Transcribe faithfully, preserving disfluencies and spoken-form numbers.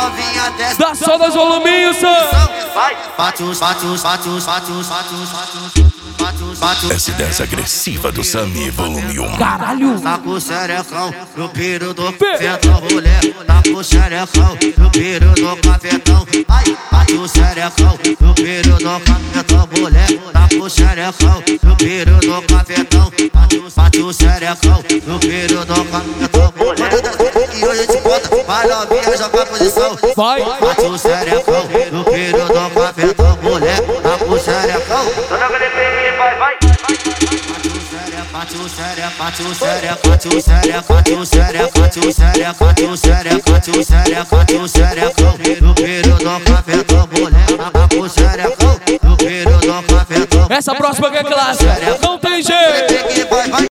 novinha desce. Dá só dois voluminhos, vai. Bate os, bate os, bate os, bate os, bate os, bate os. S dez agressiva do Sami, volume um. Caralho! Tá com o xerecão no piro do cafetão, mulher. Tá com o xerecão no piro do cafetão. Ai, bate o xerecão no piro do cafetão, mulher. Tá com o xerecão no piro do cafetão. Bate o xerecão no piro do cafetão, mulher. E hoje te bota, vai novinha, joga a posição. Vai! Bate o xerecão no piro do cafetão, mulher. Tá com o xerecão. Vai, vai. Bate o xereca, bate o xereca, bate o xereca, bate o xereca, bate o xereca, bate o xereca, bate o xereca, bate o xereca no piro do cafetão, mulher. Bate o xereca no piro do cafetão. Essa próxima que é clássica, não tem jeito.